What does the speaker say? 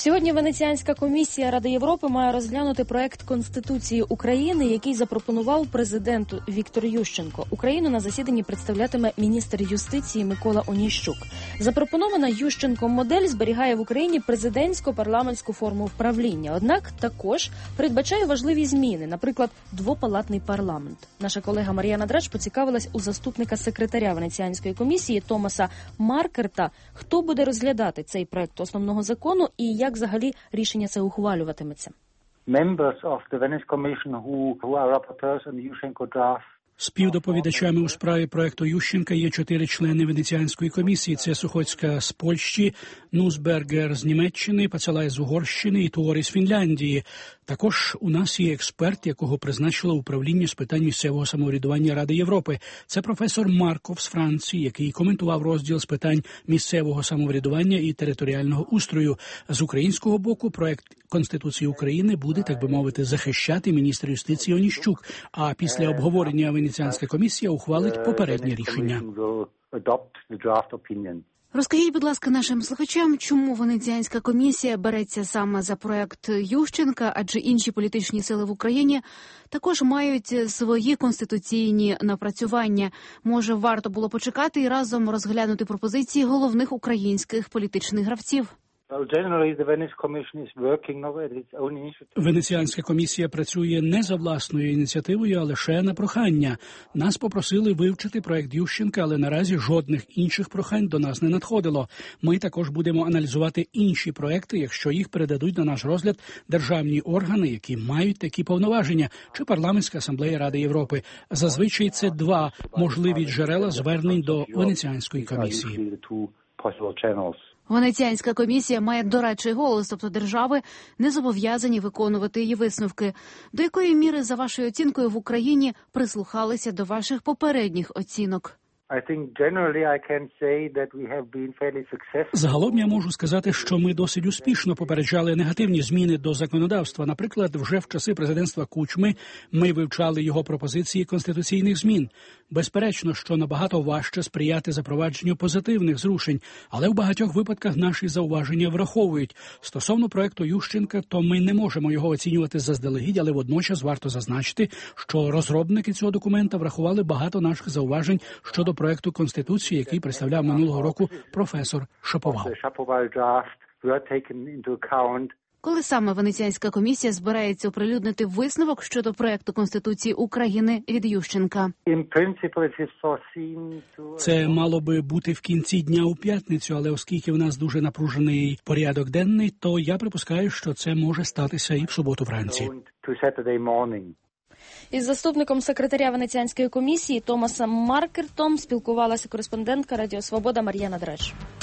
Сьогодні Венеціанська комісія Ради Європи має розглянути проект Конституції України, який запропонував президенту Віктор Ющенко. Україну на засіданні представлятиме міністр юстиції Микола Оніщук. Запропонована Ющенком модель зберігає в Україні президентсько-парламентську форму вправління. Однак також передбачає важливі зміни, наприклад, двопалатний парламент. Наша колега Мар'яна Драч поцікавилась у заступника секретаря Венеціанської комісії Томаса Маркерта, хто буде розглядати цей проект основного закону і як взагалі рішення це ухвалюватиметься. Співдоповідачами у справі проекту Ющенка є 4 члени Венеціанської комісії. Це Сухоцька з Польщі, Нусбергер з Німеччини, Пацалай з Угорщини і Туорі з Фінляндії. Також у нас є експерт, якого призначило управління з питань місцевого самоврядування Ради Європи. Це професор Марков з Франції, який коментував розділ з питань місцевого самоврядування і територіального устрою. З українського боку проект Конституції України буде, так би мовити, захищати міністр юстиції Оніщук, а після обговорення Венеціанська комісія ухвалить попереднє рішення. Розкажіть, будь ласка, нашим слухачам, чому Венеціанська комісія береться саме за проект Ющенка, адже інші політичні сили в Україні також мають свої конституційні напрацювання. Може, варто було почекати і разом розглянути пропозиції головних українських політичних гравців? Венеціанська комісія працює не за власною ініціативою, а лише на прохання. Нас попросили вивчити проект Ющенка, але наразі жодних інших прохань до нас не надходило. Ми також будемо аналізувати інші проекти, якщо їх передадуть на наш розгляд державні органи, які мають такі повноваження, чи Парламентська асамблея Ради Європи. Зазвичай це 2 можливі джерела звернень до Венеціанської комісії. Венеціанська комісія має дорадчий голос, тобто держави не зобов'язані виконувати її висновки. До якої міри, за вашою оцінкою, в Україні прислухалися до ваших попередніх оцінок? Загалом я можу сказати, що ми досить успішно попереджали негативні зміни до законодавства. Наприклад, вже в часи президентства Кучми ми вивчали його пропозиції конституційних змін. Безперечно, що набагато важче сприяти запровадженню позитивних зрушень, але в багатьох випадках наші зауваження враховують. Стосовно проекту Ющенка, то ми не можемо його оцінювати заздалегідь, але водночас варто зазначити, що розробники цього документа врахували багато наших зауважень щодо проекту Конституції, який представляв минулого року професор Шаповал. Коли саме Венеціанська комісія збирається оприлюднити висновок щодо проекту Конституції України від Ющенка? Це мало би бути в кінці дня у п'ятницю, але оскільки в нас дуже напружений порядок денний, то я припускаю, що це може статися і в суботу вранці. Із заступником секретаря Венеціанської комісії Томасом Маркертом спілкувалася кореспондентка Радіо Свобода Мар'яна Драч.